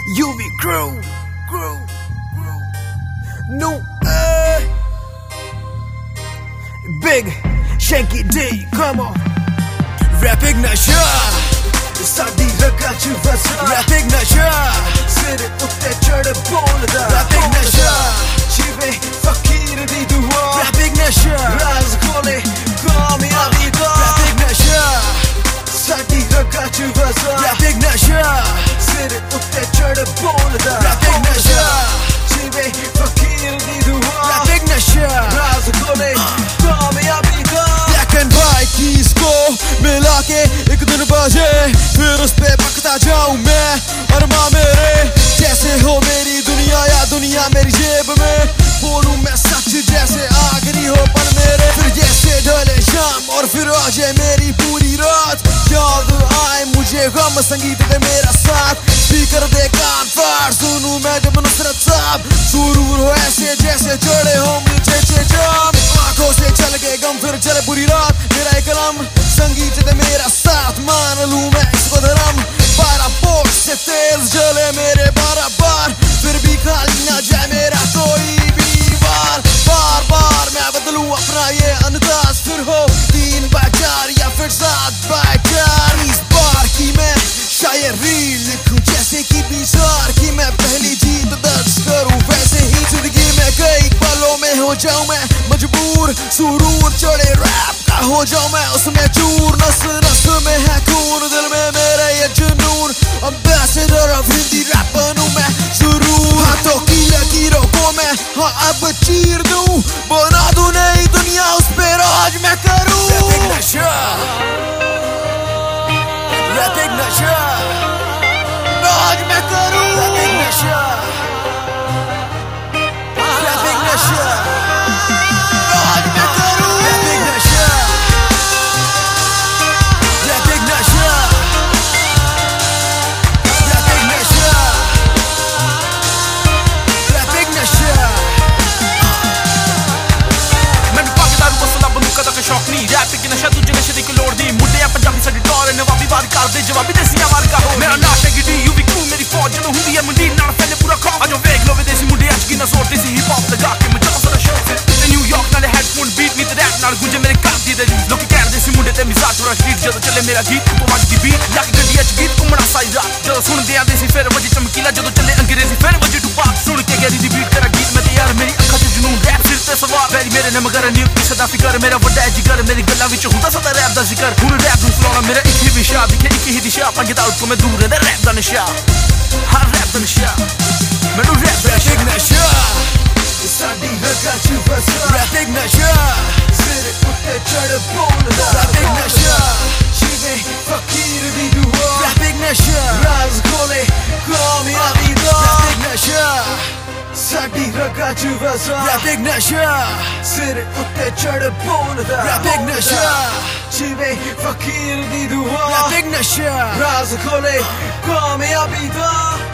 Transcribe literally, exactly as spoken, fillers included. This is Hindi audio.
U V crew, crew, crew. New uh, Big Shanky D, come on. Rapping nasha, saadi raga ch vasa. Rapping nasha, sir utte chad bolda. Rapping nasha, jive fakir di dua. Rapping nasha, raz khole kamyabi da. Rapping nasha, saadi raga ch vasa. Rapping nasha, sir utte chad bolda. Rapping nasha, jive fakir di dua. Rapping nasha, raz khole kamyabi da. Black and white keys को मिला के एक दिन बजे फिर उस पे पकता जाऊं मैं और माँ मेरे जैसे हो मेरी दुनिया या दुनिया मेरी जेब में बोलूं मैं सच जैसे आखिरी हो पर मेरे फिर जैसे ढले शाम और फिर आ जाए मेरी पूरी रात याद आए मुझे गम संगीत दे मेरा साथ स्पीकर दे कान फाड़ सुनूं मैं जब नुसरत साहब सुरूर हो ऐसे जैसे चढ़े हो मुझे चे जाम आंखों से चल गए गम फिर चले पूरी रात मेरा एक कलम संगीत दे मेरा साथ मान लूं मैं इसको धर्म बारह पोट से तेज जले मेरे बारह बार फिर भी खाली ना जाए मेरा कोई भी बार बार बार मैं बदलूं अपना ये अंदाज फिर हो तीन बाय चार या फिर सात बाय चार इस बार की मैं शायरी लिखूं जैसे कि बीसार की मैं पहली जीत दर्ज करूं वैसे ही जिंदगी में कई पलों में हो जाऊं मैं मजबूर सुरूर चढ़े रैप का हो जाऊं मैं उसमें चूर नस नस में है खून दिल में मेरे ये जुनून एम्बेसडर ऑफ हिंदी रैप बनूं मैं सुरूर हाथों की लकीरों को मैं हाँ अब चीर दूं बना दूं नई दुनिया उस पे राज मैं करूं Rapping nasha Rapping nasha राज मैं करूं Rapping nasha Rapping nasha राज मैं करूं Rapping nasha Rapping nasha Rapping nasha Rapping nasha ਮੈਨੂੰ ਪਾਕਿਸਤਾਨ ਮਸਲਾ ਬੰਦੂਕ ਦਾ ਕੋਈ ਸ਼ੌਕ ਨਹੀਂ ਰੈਪ ਕਿ ਨਸ਼ਾ ਦੂਜੇ ਨਸ਼ੇ ਦੀ ਕੋਈ ਲੋੜ ਨਹੀਂ ਮੁੰਡੇ ਆ ਪੰਜਾਬੀ ਸਾਡੀ ਟੌਰ ਨਵਾਬੀ ਵਾਰ ਕਰਦੇ ਜਵਾਬੀ ਦੇਸੀਆਂ ਵਾਰ ਕਾ ਮੇਰਾ ਨਾਸ਼ ਹੈ ਗਿੱਡੀ ਯੂ ਵੀ ਕਰੂ ਮੇਰੀ ਫੌਜ ਜਦੋਂ ਹੁੰਦੀ ਹੈ ਮੰਡੀ ਨਾਲ ਫੈਲੇ ਪੂਰਾ ਖੌਫ ਅਜੋ ਵੇਖ ਲੋ ਵਿਦੇਸੀ ਮੁੰਡੇ ਅੱਜ ਕਿੰਨਾ ਜ਼ੋਰ ਤੇ ਸੀ ਹਿਪ ਹੌਪ ਲਗਾ ਕੇ ਮਚਾ ਸਾਰਾ ਸ਼ੋਅ ਤੇ ਨਿਊਯਾਰਕ ਨਾਲੇ ਹੈਡਫੋਨ ਬੀਟ ਨਹੀਂ ਤੇ ਰੈਪ ਨਾਲ ਗੁੰਜੇ ਮੇਰੇ ਘਰ ਦੀ ਦਲੀ ਲੋਕੀ ਕਹਿੰਦੇ ਸੀ ਮੁੰਡੇ ਤੇ ਮਿਜ਼ਾਜ ਥੋੜਾ ਸ਼ੀਟ ਜਦੋਂ ਚੱਲੇ ਮੇਰਾ ਗੀਤ ਤੋਂ ਵੱਜ ਦੀ ਬੀਟ ਲੱਗ ਗੱਡੀ ਅੱਜ ਗੀਤ ਘੁੰਮਣਾ ਸਾਰੀ ਰਾਤ ਜਦੋਂ ਸੁਣਦੇ ਆਂਦੇ ਸੀ ਫਿਰ ਵਜੀ ਚਮਕੀਲਾ ਜਦੋਂ ਚੱਲੇ ਅੰਗਰੇਜ਼ੀ ਫਿਰ ਵਜੀ ਟੁਪਾਕ ਸੁਣ ਕੇ ਗੈਰੀ ਦੀ ਬੀਟ ਤੇਰਾ ਗੀਤ ਮੈਂ ਤੇ ਯਾਰ ਮੇਰੀ ਅੱਖਾਂ 'ਚ ਜਨੂਨ ਰੈਪ ਸਿਰ ਤੇ ਸਵਾਰ ਵੈਰੀ ਮੇਰੇ ਨੇ ਮਗਰ ਨਿਊ ਕਿਸੇ ਦਾ ਫਿਕਰ ਮੇਰਾ ਵੱਡਾ ਜਿਗਰ ਮੇਰੀ ਗੱਲਾਂ ਵਿੱਚ ਹੁੰਦਾ ਸਦਾ ਰੈਪ ਦਾ ਜ਼ਿਕਰ ਹੁਣ ਰੈਪ ਨੂੰ ਫਲਾਉਣਾ ਮੇਰਾ ਇੱਕ ਹੀ ਵਿਸ਼ਾ ਦਿਖੇ ਇੱਕ ਹੀ ਦਿਸ਼ਾ ਪੰਜ ਦਾ ਉੱਤੋਂ ਮੈਂ ਦੂਰ ਰਹਿੰਦਾ ਰੈਪ ਦਾ ਨਸ਼ਾ ਹਰ ਰੈਪ ਦਾ ਨਸ਼ਾ ਮੈਨੂੰ rap Rapping nasha saadi raga ch vasa Rapping nasha sir utte chad bolda Rapping nasha jive fakir di dua Rapping nasha raz khole kamyabi da Rapping nasha saadi raga ch vasa Rapping nasha sir utte chad bolda Rapping nasha jive fakir di dua Rapping nasha raz khole kamyabi da